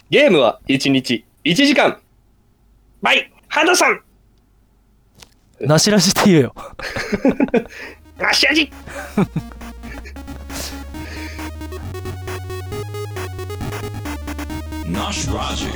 ゲームは1日1時間。バイ、ハドさん。 なしらしって言えよ。 なし味。 ナシラジ。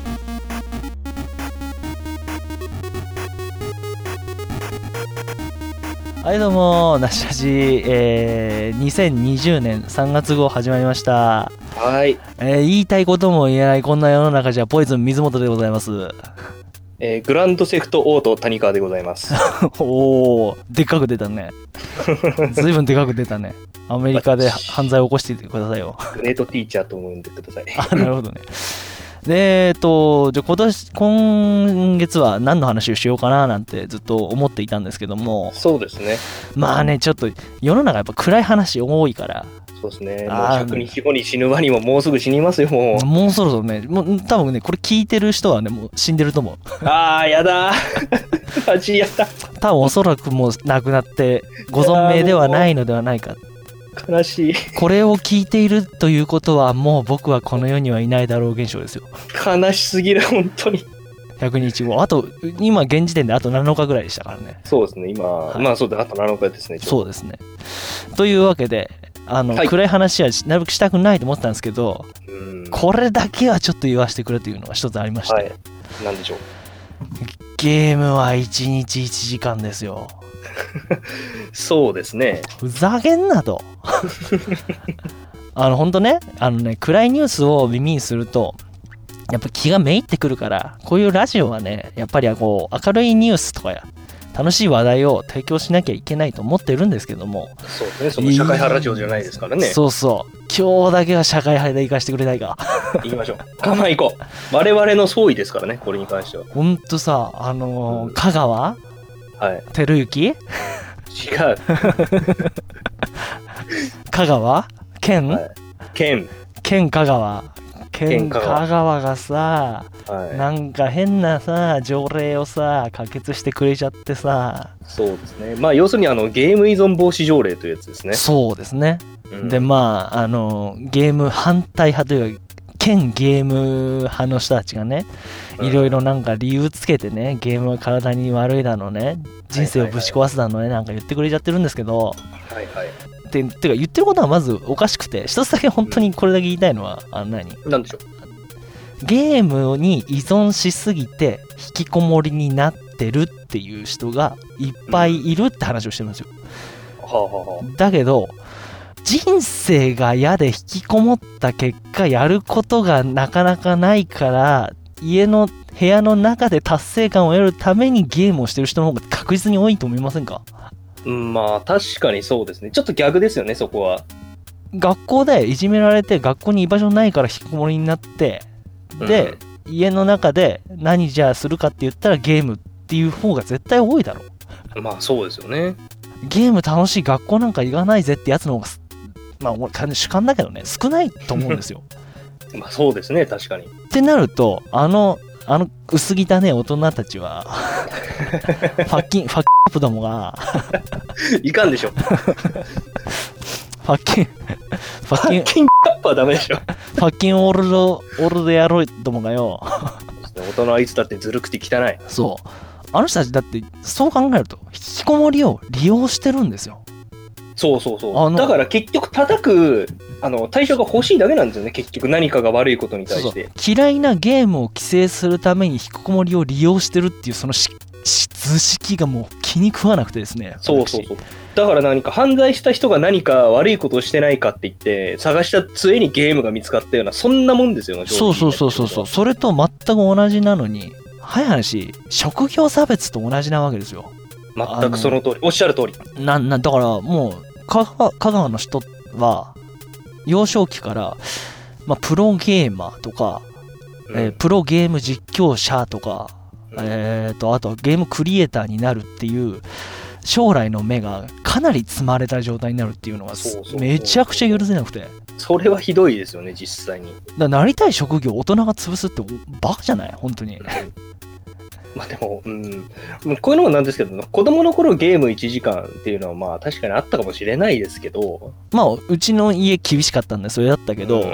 はいどうも、なしらじ、2020年3月号始まりました。 はい、 言いたいことも言えないこんな世の中じゃポイズン水本でございます。 グランドセフトオート谷川でございます。 おー、でっかく出たね。ずいぶんでかく出たね。アメリカで犯罪を起こしていてくださいよ。 グレートティーチャーと思うんでください。 あ、なるほどね。で、じゃあ今月は何の話をしようかななんてずっと思っていたんですけども。 そうですね。 まあね、ちょっと世の中やっぱ暗い話多いから。 そうですね。もう100日後に死ぬワニももうすぐ死にますよ、もう。 もうそろそろね、もう多分ね、これ聞いてる人はね、もう死んでると思う。 あー、やだー。マジやだ。 多分おそらくもう亡くなってご存命ではないのではないか。 悲しい。 これを聞いているということはもう僕はこの世にはいないだろう現象ですよ。 悲しすぎる、本当に。 100日後。あと、今現時点であと7日ぐらいでしたからね。 そうですね、今、はい、まあそうだ、あと7日ですね。 そうですね。というわけで、はい、暗い話はなるべくしたくないと思ったんですけど、これだけはちょっと言わせてくれというのが一つありまして。はい。 何でしょう。 ゲームは1日1時間ですよ。 そうですね。 ふざけんなと。ほんとね、暗いニュースを耳にすると、やっぱ気がめいってくるから、こういうラジオはね、やっぱりこう明るいニュースとかや楽しい話題を提供しなきゃいけないと思ってるんですけども。 そうね、その社会派ラジオじゃないですからね。 そうそう。今日だけは社会派で行かしてくれないか。 行きましょう。我慢行こう。我々の総意ですからね、これに関しては。 ほんとさ、香川照之違う。香川県、はい、県香川がさ、はい、なんか変なさ条例をさ可決してくれちゃってさ。 そうですね。まあ要するにゲーム依存防止条例というやつですね。 そうですね、でまあゲーム反対派というか県ゲーム派の人たちがね、いろいろなんか理由つけてね、ゲームは体に悪いだのね、人生をぶち壊すだのね、なんか言ってくれちゃってるんですけど、 はいはい。 てか言ってることはまずおかしくて、一つだけ本当にこれだけ言いたいのは、 なんでしょう。 ゲームに依存しすぎて引きこもりになってるっていう人がいっぱいいるって話をしてるんですよ。だけど人生が嫌で引きこもった結果やることがなかなかないから、家の部屋の中で達成感を得るためにゲームをしてる人の方が確実に多いと思いませんか？ まあ確かにそうですね。ちょっと逆ですよね、そこは。 学校でいじめられて学校に居場所ないから引きこもりになって、で、家の中で何じゃあするかって言ったらゲームっていう方が絶対多いだろう。 まあそうですよね。ゲーム楽しい、学校なんか行かないぜってやつの方がまあ主観だけどね、少ないと思うんですよ。 まあそうですね、確かに。 ってなると薄汚ね大人たちはファッキンどもがいかんでしょ。ファッキンはダメでしょ。 ファッキンオールド野郎どもがよ。 大人はいつだってずるくて汚い。 そう。あの人たちだってそう考えると引きこもりを利用してるんですよ。 そうだから結局叩く対象が欲しいだけなんですよね。結局何かが悪いことに対して。 そう嫌いなゲームを規制するために引きこもりを利用してるっていうその図式がもう気に食わなくてですね。 そうだから何か犯罪した人が何か悪いことをしてないかって言って探した末にゲームが見つかったような、そんなもんですよね。 そうそれと全く同じなのに、早い話職業差別と同じなわけですよ。 全くその通り、おっしゃる通り。 だからもう香川の人は幼少期から、プロゲーマーとか、プロゲーム実況者とか、あとはゲームクリエイターになるっていう将来の目がかなり積まれた状態になるっていうのがめちゃくちゃ許せなくて。 それはひどいですよね、実際に。 なりたい職業を大人が潰すってバカじゃない本当に。 まあでも、こういうのもなんですけど、子供の頃ゲーム1時間っていうのはまあ確かにあったかもしれないですけど、 うちの家厳しかったんでそれだったけど、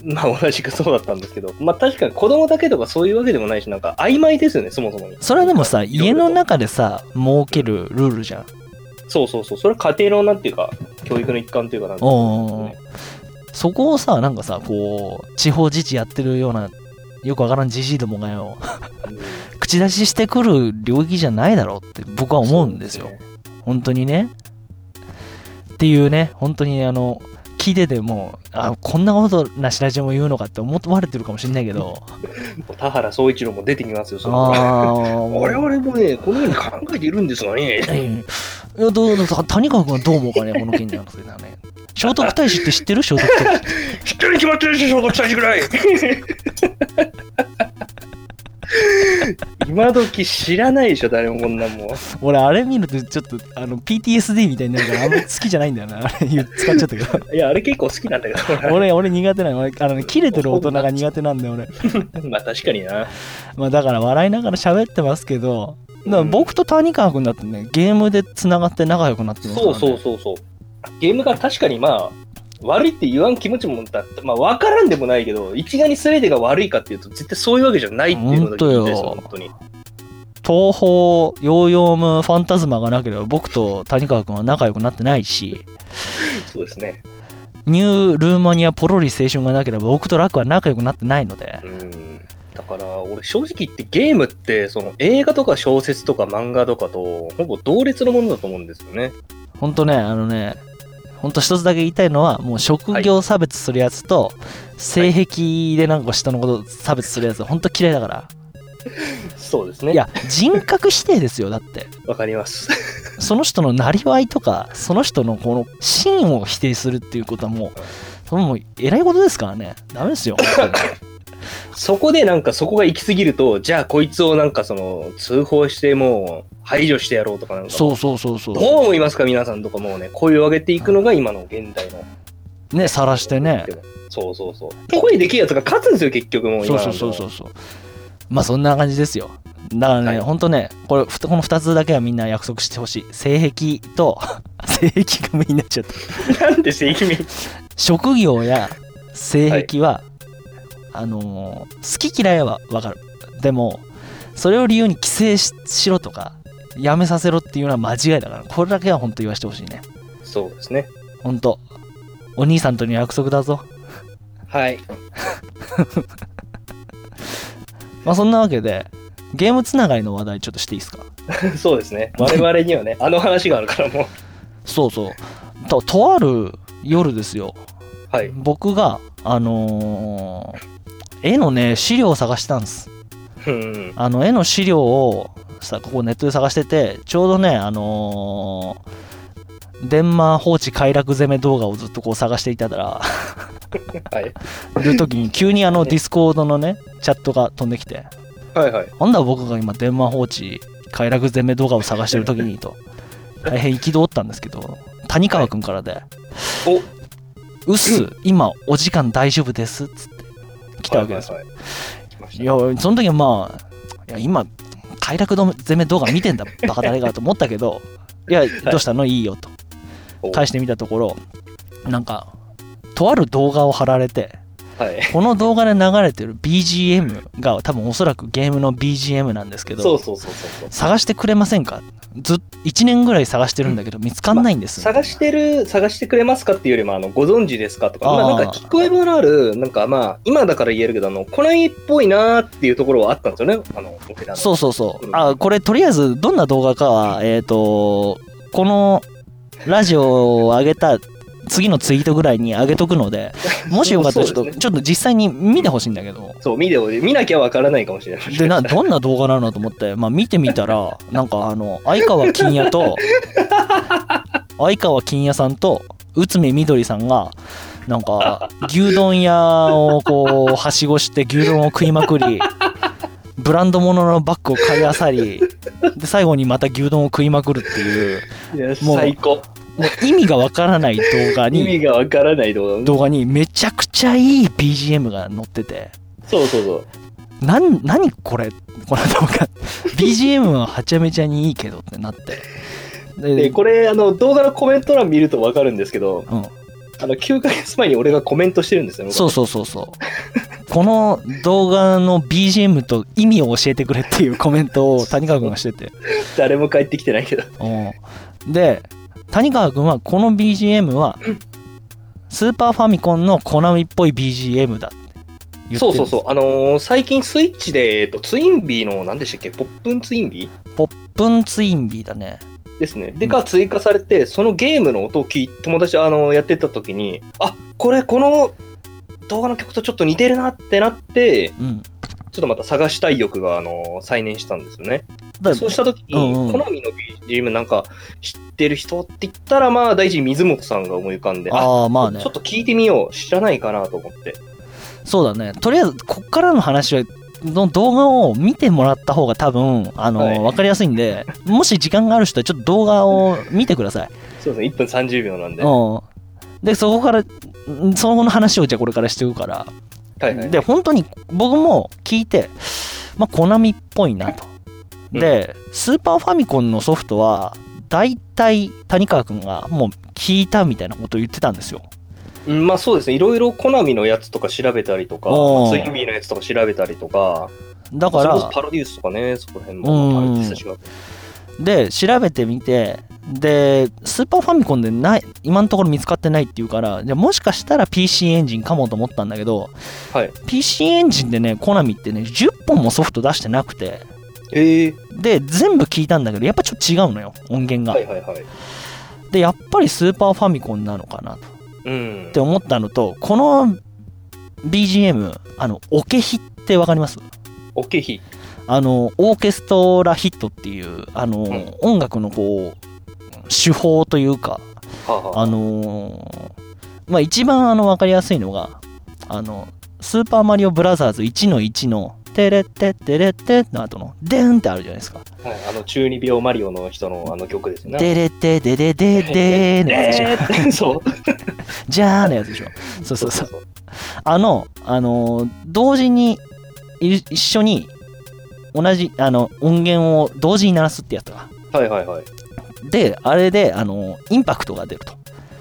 まあ同じくそうだったんですけど、まあ確かに子供だけとかそういうわけでもないし、なんか曖昧ですよね、そもそもに。 それはでもさ、家の中でさ、設けるルールじゃん。 そうそうそう、それは家庭のなんていうか、教育の一環というかなんていうか、ね、 そこをさ、なんかさ、こう、地方自治やってるような、よくわからんじじいどもがよ、口出ししてくる領域じゃないだろうって僕は思うんですよ。本当にね。っていうね、本当に聞いててもこんなことなしラジオも言うのかって思われてるかもしれないけど田原総一郎も出てきますよ。我々もねこのように考えているんですがね。 いや谷川君はどう思うかね、この件に関してはね。聖徳太子って知ってる？聖徳太子知ってるに決まってるでしょ、聖徳太子ぐらい。今時知らないでしょ、誰もこんなんもん。 俺あれ見るとちょっとPTSD みたいになるからあんまり好きじゃないんだよな。あれ使っちゃったけど。 いやあれ結構好きなんだけど。 俺苦手なの。キレてる大人が苦手なんだよ俺。 まあ確かにな。 まあだから笑いながら喋ってますけど、だから僕と谷川君だってね、ゲームでつながって仲良くなってますからね。 そう。ゲームが確かにまあ悪いって言わん気持ちもだって、まあ分からんでもないけど、一概に全てが悪いかっていうと絶対そういうわけじゃないっていうのだけ言いたいですよ、本当に。 東宝ヨーヨームファンタズマがなければ僕と谷川君は仲良くなってないし、 そうですね。 ニュールーマニアポロリ青春がなければ僕とラクは仲良くなってないので。 だから俺正直言ってゲームってその映画とか小説とか漫画とかとほぼ同列のものだと思うんですよね。 本当ね、ほんと一つだけ言いたいのは、もう職業差別するやつと、性癖でなんか人のこと差別するやつ、ほんと嫌いだから。 そうですね。 いや、人格否定ですよ、だって。 わかります。 その人のなりわいとか、その人のこの真を否定するっていうことはもう偉いことですからね。ダメですよ。 そこでなんかそこが行き過ぎると、じゃあこいつをなんかその通報してもう排除してやろうとかなんか。そう。どう思いますか皆さんとかもうね、声を上げていくのが今の現代の。 ね、晒してね。 そう。声できるやつが勝つんですよ、結局もう今の。そう。 まあそんな感じですよ。だからね、ほんとね、この2つだけはみんな約束してほしい。性癖と、性癖がメインになっちゃった。 なんで性癖？ 職業や性癖は、好き嫌いはわかる。でもそれを理由に規制 しろとかやめさせろっていうのは間違いだから、これだけは本当言わせてほしいね。 そうですね。 本当お兄さんとの約束だぞ。 はい。 まあそんなわけでゲームつながりの話題ちょっとしていいですか？ そうですね。我々にはね話があるからもう。 そうとある夜ですよ。 はい。 僕が絵のね資料を探したんです。絵の資料をさここネットで探してて、ちょうどね電マ放置快楽攻め動画をずっとこう探していたらいる時に急にディスコードのねチャットが飛んできて、なんだ僕が今電マ放置快楽攻め動画を探してる時にと大変憤ったんですけど、谷川くんからで、うっす、今お時間大丈夫ですっつって来たわけですよ。いやその時は今快楽攻め動画見てんだバカ誰がと思ったけど、いやどうしたのいいよと返してみたところ、なんかとある動画を貼られて、この動画で流れてる BGM が多分おそらくゲームの BGM なんですけど、探してくれませんか？1年ぐらい探してるんだけど見つかんないんです、 探してくれますかっていうよりもご存知ですかとか、なんか聞こえのあるなんか今だから言えるけどコナミっぽいなーっていうところはあったんですよね。 そうこれとりあえずどんな動画かはこのラジオを上げた次のツイートぐらいに上げとくので、もしよかったらちょっと実際に見てほしいんだけど。 そう、見なきゃわからないかもしれない。 でどんな動画なのと思って、見てみたらなんか相川金也さんと内海みどりさんがなんか牛丼屋をこうはしごして牛丼を食いまくり、ブランド物のバッグを買いあさり、で最後にまた牛丼を食いまくるっていう、 もう最高。 意味がわからない動画にめちゃくちゃいい BGM が載ってて、 そう何これこの動画BGM ははちゃめちゃにいいけどってなって、 でこれ動画のコメント欄見るとわかるんですけど、 9ヶ月前に俺がコメントしてるんですよね。 そうこの動画の BGM と意味を教えてくれっていうコメントを谷川君がしてて誰も帰ってきてないけど。 で谷川君はこの BGM はスーパーファミコンのコナミっぽい BGM だって言ってるんです。 そう最近スイッチで、ツインビーの何でしたっけ、ポップンツインビーだね。ですね。でが追加されて、そのゲームの音を友達やってた時に、この動画の曲とちょっと似てるなってなって、ちょっとまた探したい欲が再燃したんですよね。そうした時に、コナミの BGM なんか知ってる人って言ったら、まあ大臣水本さんが思い浮かんで、まあね、ちょっと聞いてみよう、知らないかなと思って。そうだね。 とりあえずこっからの話はの動画を見てもらった方が多分分かりやすいんで、もし時間がある人はちょっと動画を見てください。 そうですね、1分30秒なんで。 でそこからその話をじゃあこれからしていくから、で本当に僕も聞いて、コナミっぽいなと。でスーパーファミコンのソフトはだいたい谷川くんがもう聞いたみたいなことを言ってたんですよ。 まあそうですね、いろいろコナミのやつとか調べたりとか、ツインビーのやつとか調べたりとか、だからパロデュースとかね、そこら辺もパロデュース調べで調べてみて、でスーパーファミコンで今のところ見つかってないっていうから、じゃもしかしたら PC エンジンかもと思ったんだけど、PC エンジンでねコナミってね10本もソフト出してなくて、で全部聞いたんだけどやっぱちょっと違うのよ、音源が。でやっぱりスーパーファミコンなのかなと、って思ったのと、この BGM オケヒってわかります？ オケヒ、 オーケストラヒットっていう音楽のこう手法というか、一番分かりやすいのがスーパーマリオブラザーズ 1-1 のテレッテッテレッテの後のデンってあるじゃないですか。 中二病マリオの人の曲ですね。 デレッテデデデデーのやつでしょ。そう。じゃーのやつでしょ。そう。同時に一緒に同じ音源を同時に鳴らすってやつが。であれでインパクトが出ると。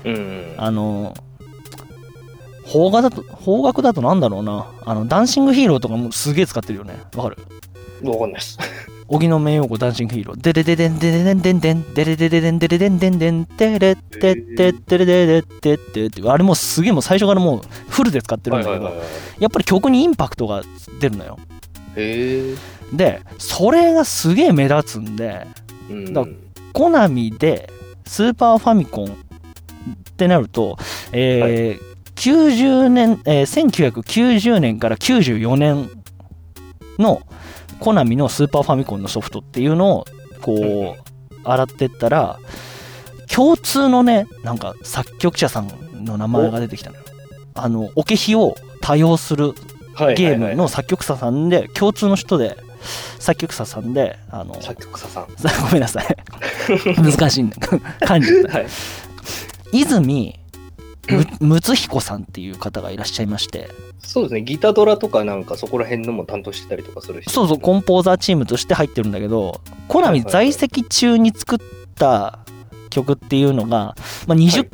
邦楽だとなんだろうな、ダンシングヒーローとかもすげえ使ってるよね。わかる？ わかんないです。 荻野目洋子ダンシングヒーロー、デレデデンデレデンデンデンデレデデデンデレデンデンデンテレッテッテッテレデデッテッテって、あれもすげえもう最初からもうフルで使ってるんだけど、やっぱり曲にインパクトが出るのよ。でそれがすげえ目立つんで、だからコナミでスーパーファミコンってなると、90年、1990年から94年のコナミのスーパーファミコンのソフトっていうのをこう洗ってったら、共通のねなんか作曲者さんの名前が出てきたのよ。オケヒを多用するゲームの作曲者さんで、共通の人で作曲者さんで作曲者さんごめんなさい難しいんだ漢字だ、泉睦彦さんっていう方がいらっしゃいまして、 そうですね、ギタドラとかなんかそこら辺のも担当してたりとかする人、 そうそう、コンポーザーチームとして入ってるんだけど、コナミ在籍中に作った曲っていうのが、20、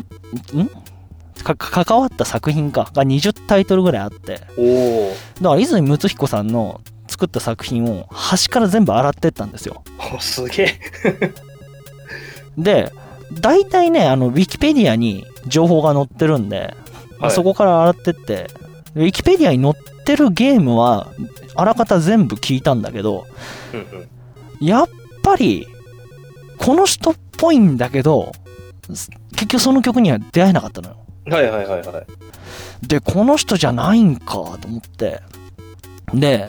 関わった作品が20タイトルぐらいあって、だから泉睦彦さんの作った作品を端から全部洗ってったんですよ。 すげえで大体ねウィキペディアに情報が載ってるんで、そこから洗ってって、ウィキペディアに載ってるゲームはあらかた全部聞いたんだけど、やっぱりこの人っぽいんだけど結局その曲には出会えなかったのよ。でこの人じゃないんかと思って、で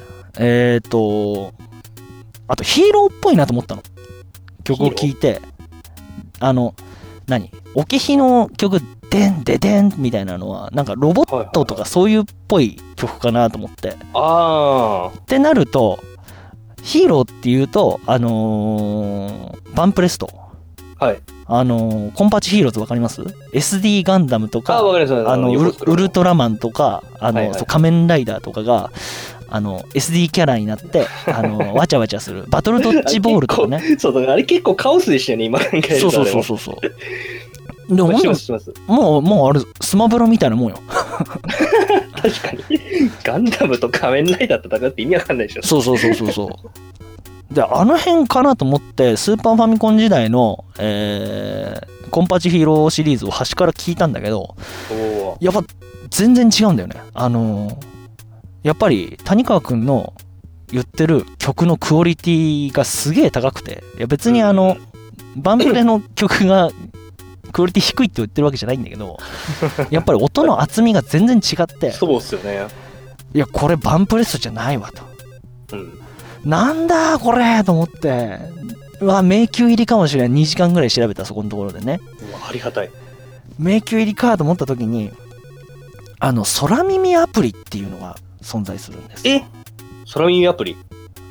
あとヒーローっぽいなと思ったの、曲を聴いて。オケヒの曲デンデデンみたいなのはなんかロボットとかそういうっぽい曲かなと思って、ってなるとヒーローっていうとバンプレスト、コンパチヒーローズわかります？ SD ガンダムとかウルトラマンとか仮面ライダーとかがSD キャラになってわちゃわちゃするバトルドッジボールとかね。 そうだ、あれ結構カオスでしたよね今考えると。 そうでももうあれスマブラみたいなもんよ。 確かにガンダムと仮面ライダー戦って意味わかんないでしょ。 そうで、あの辺かなと思ってスーパーファミコン時代の、コンパチヒーローシリーズを端から聞いたんだけど、やっぱ全然違うんだよね。やっぱり谷川くんの言ってる曲のクオリティがすげえ高くて、いや別にバンプレの曲がクオリティ低いって言ってるわけじゃないんだけど、やっぱり音の厚みが全然違って、 そうっすよね。 いやこれバンプレストじゃないわと、なんだこれと思って、迷宮入りかもしれない。2時間ぐらい調べた、そこのところでね。 ありがたい。 迷宮入りかと思った時に、空耳アプリっていうのが存在するんです。 空耳アプリ？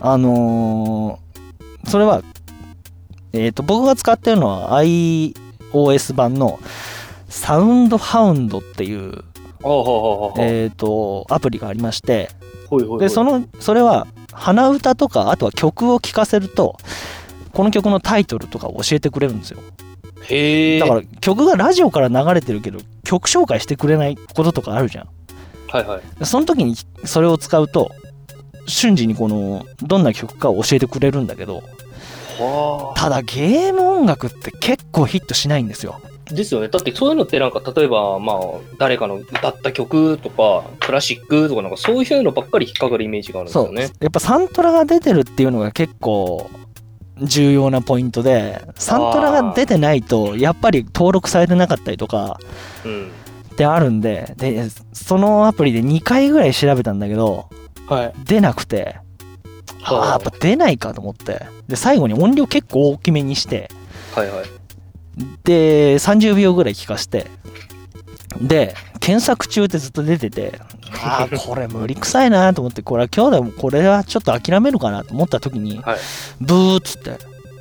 それは僕が使ってるのは iOS 版のサウンドハウンドっていうアプリがありまして、でそれは鼻歌とかあとは曲を聴かせるとこの曲のタイトルとかを教えてくれるんですよ。 へえ。 だから曲がラジオから流れてるけど曲紹介してくれないこととかあるじゃん。 はいはい。 その時にそれを使うと瞬時にどんな曲かを教えてくれるんだけど、ただゲーム音楽って結構ヒットしないんですよ。 ですよね。だってそういうのってなんか例えば誰かの歌った曲とかクラシックとかなんかそういうのばっかり引っかかるイメージがあるんですよね。 そう。やっぱサントラが出てるっていうのが結構重要なポイントで、サントラが出てないとやっぱり登録されてなかったりとかってあるんで、そのアプリで2回ぐらい調べたんだけど、出なくて、やっぱ出ないかと思って、で最後に音量結構大きめにして、で30秒ぐらい聞かせて、で検索中ってずっと出てて、これ無理くさいなと思って、これは今日でもこれはちょっと諦めるかなと思った時に、ブーっつって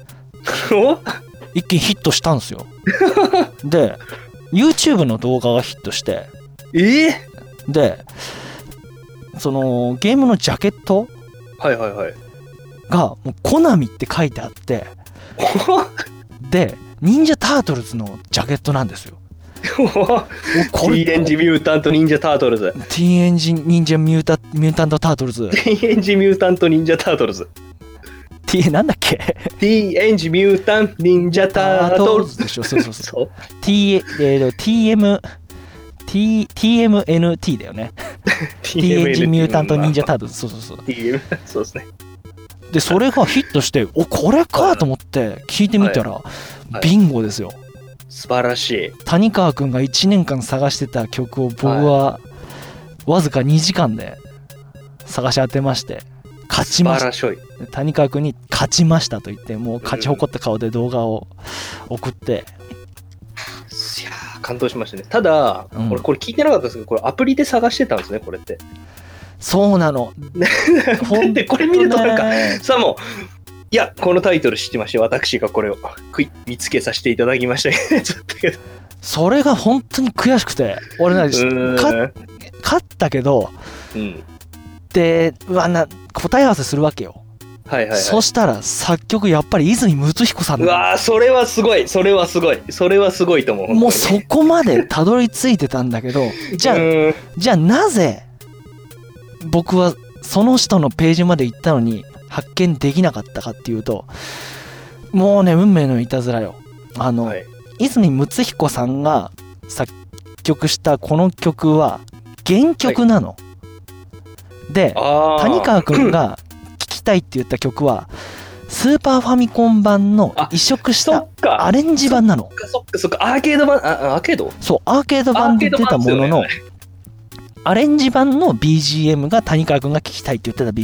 一気にヒットしたんですよ。で YouTube の動画がヒットして、でそのゲームのジャケットがもうコナミって書いてあって、で忍者タートルズのジャケットなんですよ。 ティーエンジミュータント忍者タートルズ。 ティーエンジ忍者ミュータントタートルズ。 ティーエンジミュータント忍者タートルズ。 なんだっけ？ ティーエンジミュータント忍者タートルズでしょ。そう。TMNT だよね。TNG ミュータント忍者タートルズ。そう。そうですね。 でそれがヒットして、これかと思って聞いてみたら、ビンゴですよ。 素晴らしい。 谷川くんが1年間探してた曲を僕はわずか2時間で探し当てまして、勝ちました。谷川くんに勝ちましたと言って、もう勝ち誇った顔で動画を送って、いやー感動しましたね。ただ、俺これ聞いてなかったですけど、これアプリで探してたんですね、これって。 そうなの。 でこれ見るとなんかさ、もういやこのタイトル知ってまして、私がこれを見つけさせていただきましたね。ちょっとけどそれが本当に悔しくて、俺勝ったけど、で答え合わせするわけよ。そしたら作曲やっぱり泉睦彦さん。 それはすごいと思う。 もうそこまでたどり着いてたんだけど、じゃあなぜ僕はその人のページまで行ったのに発見できなかったかっていうと、もうね、運命のいたずらよ。泉睦彦さんが作曲したこの曲は原曲なの。で谷川くんが聴きたいって言った曲はスーパーファミコン版の移植したアレンジ版なの。 そっか、アーケード版、アーケード？ そう、アーケード版で出たものの、アレンジ版の BGM が谷川くんが聴きたいって言ってた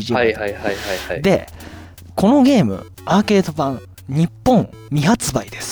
BGM。で、このゲーム、アーケード版、日本未発売です。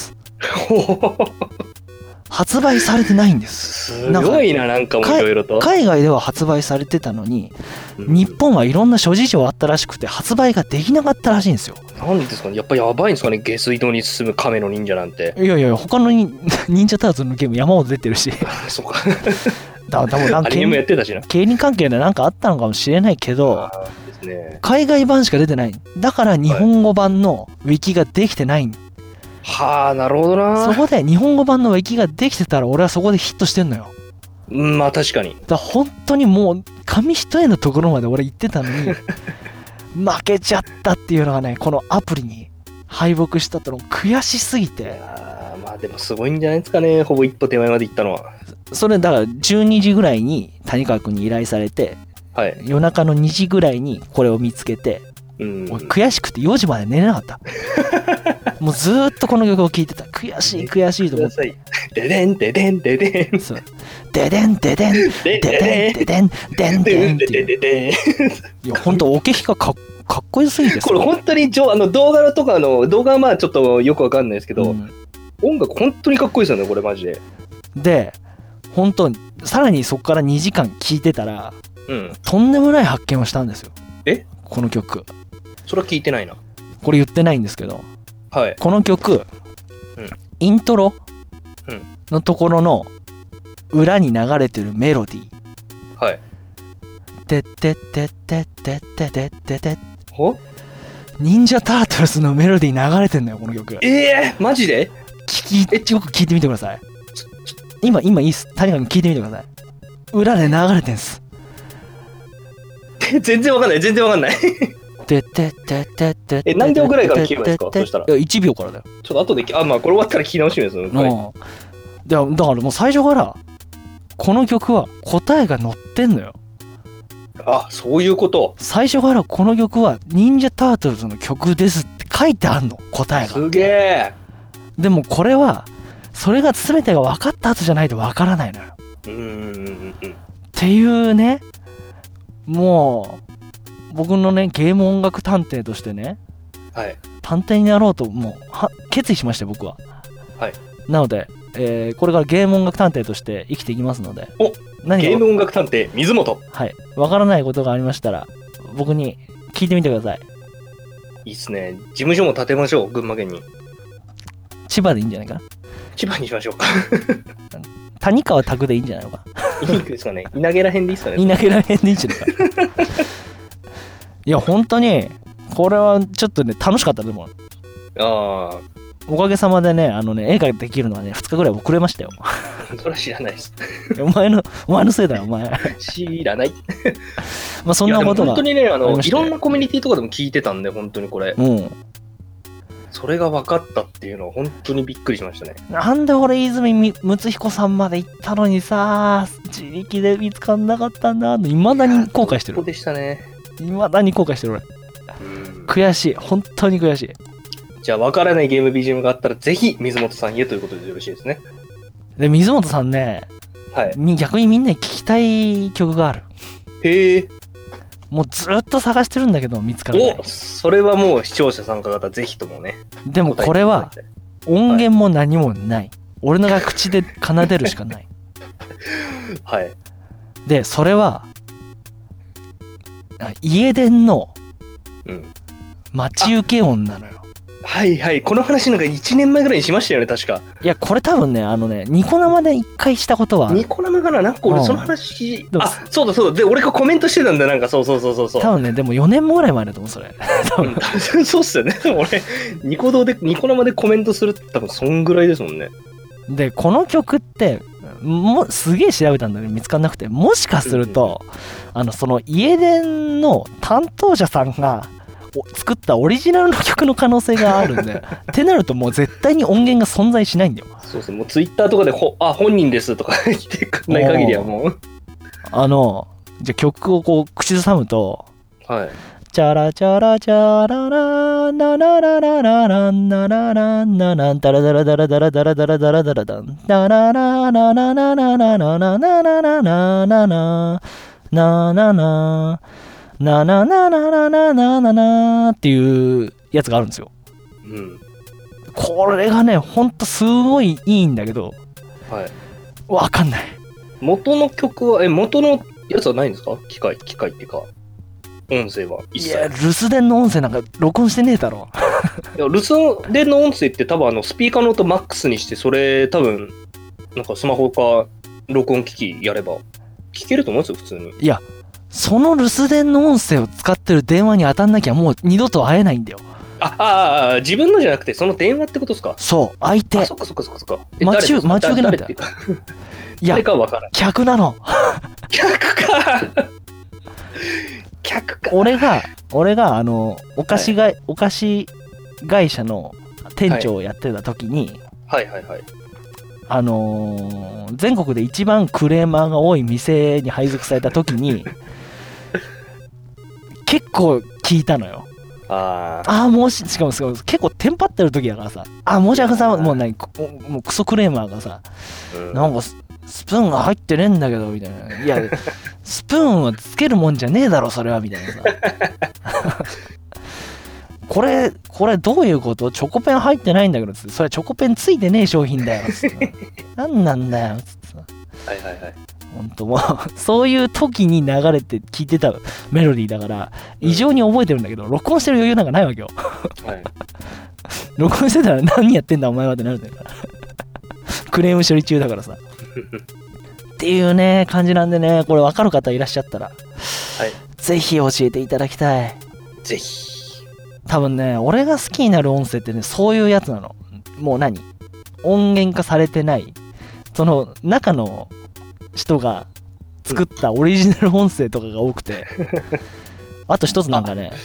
発売されてないんです。 すごいな、なんかもいろいろと。 海外では発売されてたのに、日本はいろんな諸事情あったらしくて発売ができなかったらしいんですよ。 なんですかね、やっぱやばいんですかね、下水道に進む亀の忍者なんて。 いや他の忍者タートルのゲーム山ほど出てるし。 そうか。 アニメもやってたしな。経理関係でなんかあったのかもしれないけど、海外版しか出てない。だから日本語版のウィキができてない。 はあ、なるほどな。 そこで日本語版のウィキができてたら俺はそこでヒットしてんのよ。 まあ確かに。 だから本当にもう紙一重のところまで俺行ってたのに負けちゃったっていうのがね、このアプリに敗北したっての悔しすぎて。 まあでもすごいんじゃないですかね、ほぼ一歩手前まで行ったのは。 それだから12時ぐらいに谷川君に依頼されて、 はい、 夜中の2時ぐらいにこれを見つけて、悔しくて4時まで寝れなかったもうずーっとこの曲を聴いてた。悔しい悔しいと思って。 デデンデデンデデン、 そうデデンデデンデデンデデンデンデンっていう。いや本当オケヒカかっこよすぎてさ。 これ本当に動画とか動画はまあちょっとよくわかんないですけど、音楽本当にかっこいいですよねこれマジで。 で本当にさらにそこから2時間聴いてたら、とんでもない発見をしたんですよ。この曲。 それは聞いてないな。 これ言ってないんですけど、 はい、 この曲、イントロのところの裏に流れてるメロディー、 はい、 てってってってってってってってって忍者タートルズのメロディー流れてんのよこの曲。 マジで？ よく聞いてみてください。今いいっす。谷川君聞いてみてください。裏で流れてんす。 全然わかんないてってってってって何秒ぐらいから聞けばいいですか？そしたら 1秒からだよ。 ちょっと後でまあこれ終わったら聞き直しますよ。だからもう最初からこの曲は答えが載ってんのよ。 あ、そういうこと。 最初からこの曲は忍者タートルズの曲ですって書いてあんの、答えが。 すげえ。 でもこれはそれが全てが分かった後じゃないと分からないのよ。っていうね、もう僕のねゲーム音楽探偵としてね、 はい、 探偵になろうともう決意しまして僕は。 はい。 なので、これからゲーム音楽探偵として生きていきますので。 ゲーム音楽探偵水本。 はい。わからないことがありましたら僕に聞いてみてください。 いいっすね。事務所も建てましょう、群馬県に。 千葉でいいんじゃないかな。 千葉にしましょうか。 谷川拓でいいんじゃないのか。 いいですかね。稲毛ら辺でいいっすかね。 稲毛ら辺でいいんじゃないか。いや本当にこれはちょっとね楽しかったでも。おかげさまでね絵ができるのはね2日ぐらい遅れましたよ。 それは知らないです。 お前のせいだよお前。 知らない。 まあそんなことが本当にねいろんなコミュニティとかでも聞いてたんで本当にこれ。それが分かったっていうのは本当にびっくりしましたね。 なんで俺泉睦彦さんまで行ったのにさ自力で見つかんなかったんだ。未だに後悔してる。 そうでしたね。 未だに後悔してる俺。悔しい、本当に悔しい。 じゃあ分からないゲーム BGM があったらぜひ水本さんへということでよろしいですね。 で水本さんね、 はい、 逆にみんなに聞きたい曲がある。 へえ。 もうずっと探してるんだけど見つからない。 それはもう視聴者参加型ぜひともね。 でもこれは音源も何もない、はい、俺のが口で奏でるしかない。 はい。 でそれは家電の待ち受け音なのよ。 はいはい。この話なんか1年前ぐらいにしましたよね確か。 いやこれ多分ねニコ生で1回したことは。 ニコ生かな。なんか俺その話、そうだで俺がコメントしてたんだ。なんかそう多分ねでも4年もぐらい前だと思うそれ。 そうっすよね。俺ニコ生でコメントするって多分そんぐらいですもんね。 でこの曲ってすげえ調べたんだけど見つかんなくて、もしかするとその家電の担当者さんが作ったオリジナルの曲の可能性があるんでってなるともう絶対に音源が存在しないんだよ。 そうですね。もうツイッターとかで本人ですとか言ってくんない限りはもうじゃあ曲をこう口ずさむと、 はい、 チャラチャラチャララナナナナナナナナナナナンダラダラダラダラダラダラダラダラダンダララナナナナナナナナナナナナナナナナなななななななななっていうやつがあるんですよ。これがねほんとすごいいいんだけど、わかんない。 元の曲は元のやつはないんですか？機械っていうか音声は一切。いや留守電の音声なんか録音してねえだろ。 いや留守電の音声って多分スピーカーの音マックスにしてそれ多分なんかスマホか録音機器やれば聞けると思うんですよ普通に。 いやその留守電の音声を使ってる電話に当たんなきゃもう二度と会えないんだよ。 自分のじゃなくてその電話ってことですか？ そう、相手。 そっか。 待ち受けなんだよ。 いや、誰かは分からない。 客なの。 客か。 俺がお菓子会社の店長をやってた時に、全国で一番クレーマーが多い店に配属された時に結構聞いたのよ。しかも結構テンパってる時だからさ、申し訳ございません、もうクソクレーマーがさ、なんかスプーンが入ってねえんだけどみたいな、いやスプーンはつけるもんじゃねえだろそれはみたいなさこれどういうこと？チョコペン入ってないんだけどつって、それチョコペンついてねえ商品だよつってなんなんだよつってさ、本当もうそういう時に流れて聴いてたメロディーだから異常に覚えてるんだけど、録音してる余裕なんかないわけよ、録音してたら何やってんだお前はってなるんだからクレーム処理中だからさっていうね感じなんでね、これ分かる方いらっしゃったら、ぜひ教えていただきたい。 ぜひ。 多分ね、俺が好きになる音声ってね、そういうやつなの。もう音源化されてない、その中の人が作ったオリジナル音声とかが多くて、あと一つなんかね、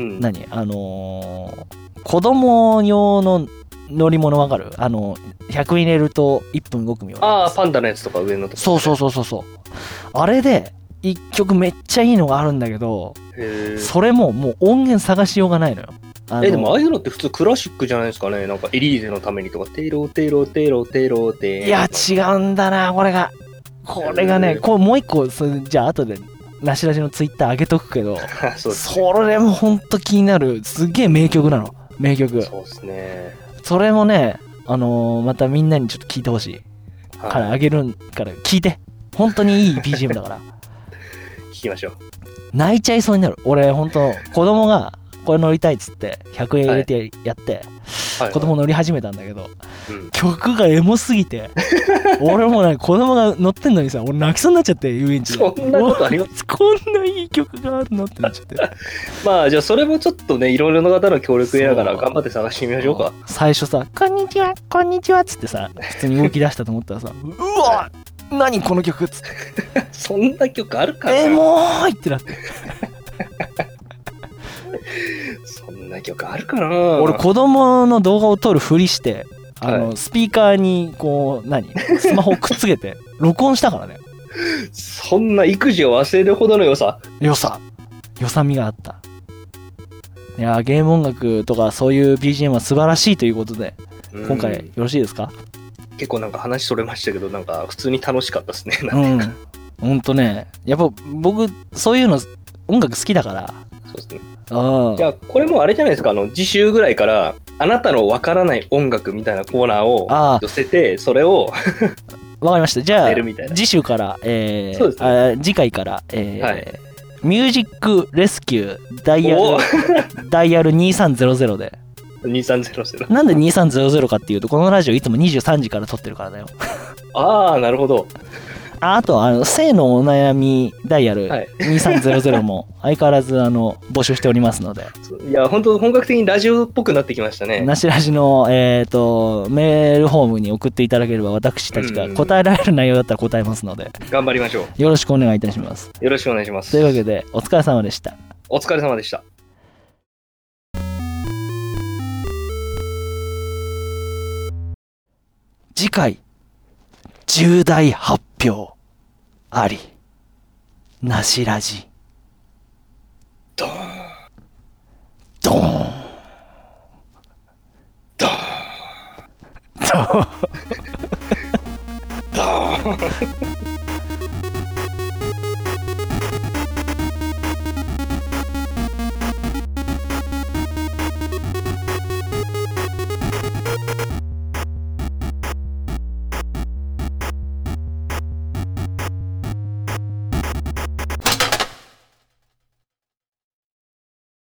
子供用の乗り物わかる？100円入れると1分動くみたいな。 パンダのやつとか上のとこ。 そう。あれで一曲めっちゃいいのがあるんだけど、それもう音源探しようがないのよ。 でもああいうのって普通クラシックじゃないですかね。なんかエリーゼのためにとか、テロテロテロテロテロ。 いや違うんだな、これがね、これもう一個じゃあ後でなしらしのツイッター上げとくけどそれもほんと気になる、すげえ名曲なの。名曲。 そうですね。 それもね、またみんなにちょっと聞いてほしいからあげるから聞いて。本当にいい BGM だから聞きましょう。 泣いちゃいそうになる。俺ほんと子供がこれ乗りたいっつって100円入れてやって、子供乗り始めたんだけど、曲がエモすぎて俺も子供が乗ってんのにさ、俺泣きそうになっちゃって、遊園地で。 そんなことあります？ こんないい曲があるのってなっちゃってまあじゃあそれもちょっとね、いろいろな方の協力得ながら頑張って探してみましょうか。 最初さ、こんにちはこんにちはっつってさ、普通に動き出したと思ったらさうわ何この曲っつってそんな曲あるかな。 もうってなってそんな曲あるかな。 俺子供の動画を撮るふりしてスピーカーにこうスマホをくっつけて録音したからね。 そんな育児を忘れるほどの良さみがあった。いやゲーム音楽とかそういう BGM は素晴らしいということで、今回よろしいですか？ 結構話それましたけど、普通に楽しかったですね。 ほんとね、やっぱ僕そういうの音楽好きだから。 そうですね。じゃあこれもあれじゃないですか、次週ぐらいからあなたのわからない音楽みたいなコーナーを寄せて、それをわかりました。じゃあ次週から、次回から、ミュージックレスキューダイヤル2300で 2300。 なんで2300かっていうと、このラジオいつも23時から撮ってるからだよなるほど。 あと性のお悩みダイヤル2300も相変わらず募集しておりますので。 いや本当本格的にラジオっぽくなってきましたね。 なしラジのメールフォームに送っていただければ、私たちが答えられる内容だったら答えますので、 頑張りましょう。 よろしくお願いいたします。 よろしくお願いします。 というわけでお疲れ様でした。 お疲れ様でした。 次回重大発表あり、なしラジ。 ドーンドーンドーンドーンドーン